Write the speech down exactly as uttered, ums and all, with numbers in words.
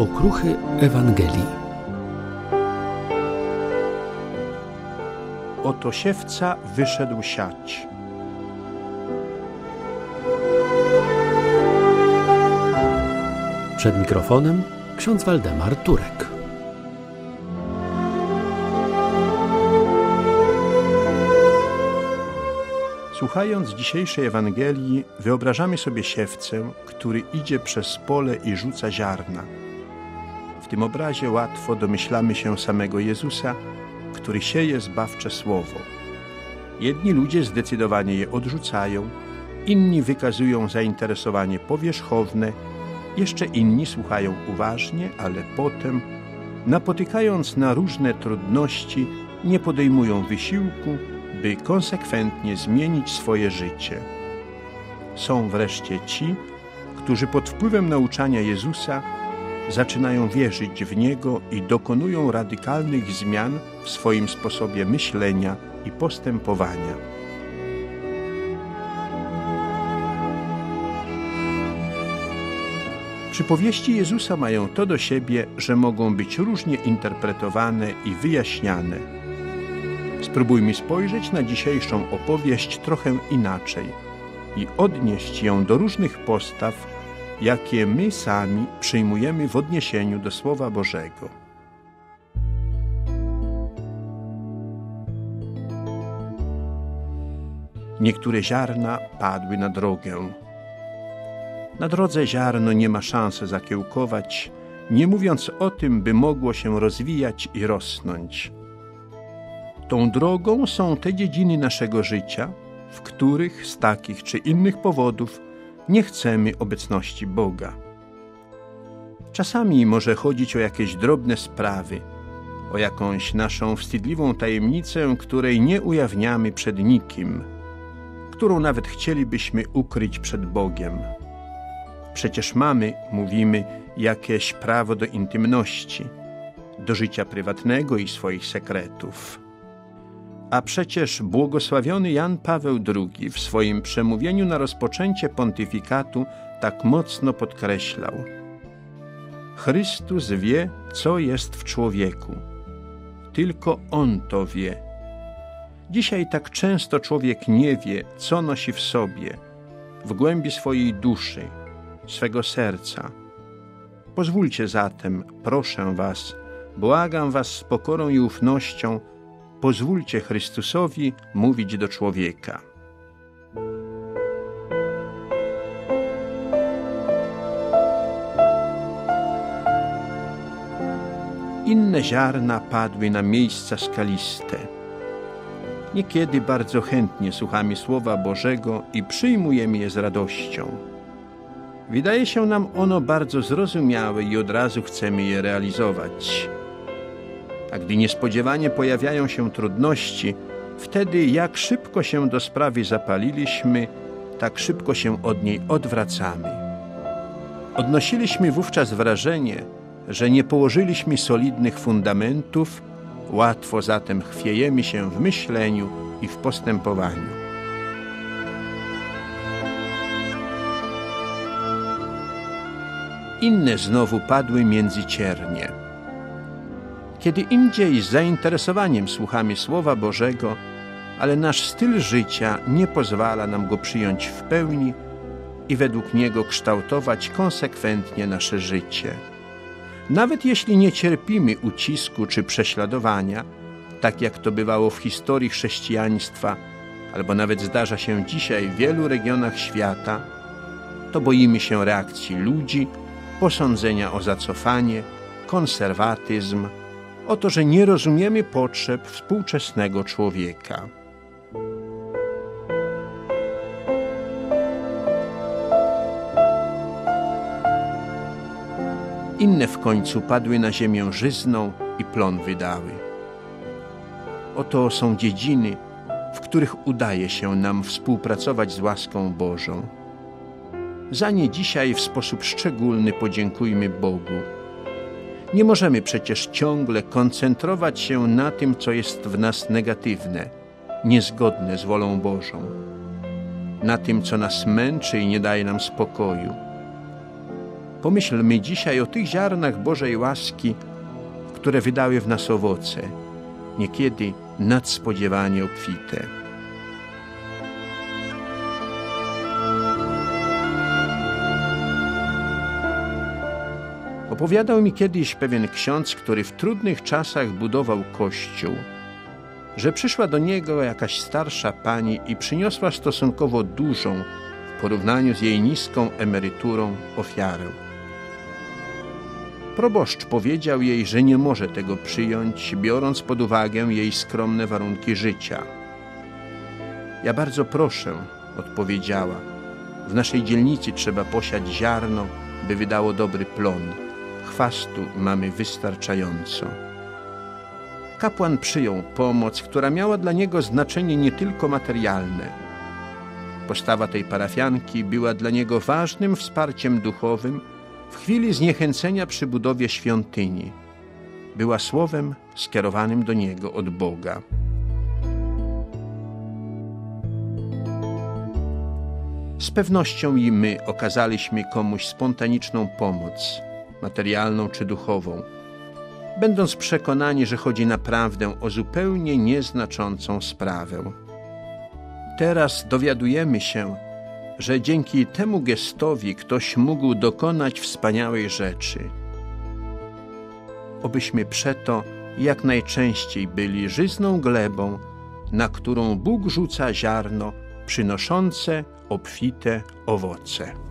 Okruchy Ewangelii. Oto siewca wyszedł siać. Przed mikrofonem ksiądz Waldemar Turek. Słuchając dzisiejszej Ewangelii, wyobrażamy sobie siewcę, który idzie przez pole i rzuca ziarna. W tym obrazie łatwo domyślamy się samego Jezusa, który sieje zbawcze słowo. Jedni ludzie zdecydowanie je odrzucają, inni wykazują zainteresowanie powierzchowne, jeszcze inni słuchają uważnie, ale potem, napotykając na różne trudności, nie podejmują wysiłku, by konsekwentnie zmienić swoje życie. Są wreszcie ci, którzy pod wpływem nauczania Jezusa zaczynają wierzyć w Niego i dokonują radykalnych zmian w swoim sposobie myślenia i postępowania. Przypowieści Jezusa mają to do siebie, że mogą być różnie interpretowane i wyjaśniane. Spróbujmy spojrzeć na dzisiejszą opowieść trochę inaczej i odnieść ją do różnych postaw, jakie my sami przyjmujemy w odniesieniu do Słowa Bożego. Niektóre ziarna padły na drogę. Na drodze ziarno nie ma szansy zakiełkować, nie mówiąc o tym, by mogło się rozwijać i rosnąć. Tą drogą są te dziedziny naszego życia, w których z takich czy innych powodów nie chcemy obecności Boga. Czasami może chodzić o jakieś drobne sprawy, o jakąś naszą wstydliwą tajemnicę, której nie ujawniamy przed nikim, którą nawet chcielibyśmy ukryć przed Bogiem. Przecież mamy, mówimy, jakieś prawo do intymności, do życia prywatnego i swoich sekretów. A przecież błogosławiony Jan Paweł drugi w swoim przemówieniu na rozpoczęcie pontyfikatu tak mocno podkreślał: Chrystus wie, co jest w człowieku. Tylko On to wie. Dzisiaj tak często człowiek nie wie, co nosi w sobie, w głębi swojej duszy, swego serca. Pozwólcie zatem, proszę was, błagam was z pokorą i ufnością, pozwólcie Chrystusowi mówić do człowieka. Inne ziarna padły na miejsca skaliste. Niekiedy bardzo chętnie słuchamy Słowa Bożego i przyjmujemy je z radością. Wydaje się nam ono bardzo zrozumiałe i od razu chcemy je realizować. A gdy niespodziewanie pojawiają się trudności, wtedy jak szybko się do sprawy zapaliliśmy, tak szybko się od niej odwracamy. Odnosiliśmy wówczas wrażenie, że nie położyliśmy solidnych fundamentów, łatwo zatem chwiejemy się w myśleniu i w postępowaniu. Inne znowu padły między ciernie. Kiedy indziej z zainteresowaniem słuchamy Słowa Bożego, ale nasz styl życia nie pozwala nam go przyjąć w pełni i według niego kształtować konsekwentnie nasze życie. Nawet jeśli nie cierpimy ucisku czy prześladowania, tak jak to bywało w historii chrześcijaństwa, albo nawet zdarza się dzisiaj w wielu regionach świata, to boimy się reakcji ludzi, posądzenia o zacofanie, konserwatyzm, o to, że nie rozumiemy potrzeb współczesnego człowieka. Inne w końcu padły na ziemię żyzną i plon wydały. Oto są dziedziny, w których udaje się nam współpracować z łaską Bożą. Za nie dzisiaj w sposób szczególny podziękujmy Bogu. Nie możemy przecież ciągle koncentrować się na tym, co jest w nas negatywne, niezgodne z wolą Bożą, na tym, co nas męczy i nie daje nam spokoju. Pomyślmy dzisiaj o tych ziarnach Bożej łaski, które wydały w nas owoce, niekiedy nadspodziewanie obfite. Opowiadał mi kiedyś pewien ksiądz, który w trudnych czasach budował kościół, że przyszła do niego jakaś starsza pani i przyniosła stosunkowo dużą, w porównaniu z jej niską emeryturą, ofiarę. Proboszcz powiedział jej, że nie może tego przyjąć, biorąc pod uwagę jej skromne warunki życia. Ja bardzo proszę, odpowiedziała, w naszej dzielnicy trzeba posiać ziarno, by wydało dobry plon. Chwastu mamy wystarczająco. Kapłan przyjął pomoc, która miała dla niego znaczenie nie tylko materialne. Postawa tej parafianki była dla niego ważnym wsparciem duchowym w chwili zniechęcenia przy budowie świątyni. Była słowem skierowanym do niego od Boga. Z pewnością i my okazaliśmy komuś spontaniczną pomoc, materialną czy duchową, będąc przekonani, że chodzi naprawdę o zupełnie nieznaczącą sprawę. Teraz dowiadujemy się, że dzięki temu gestowi ktoś mógł dokonać wspaniałej rzeczy. Obyśmy przeto jak najczęściej byli żyzną glebą, na którą Bóg rzuca ziarno przynoszące obfite owoce.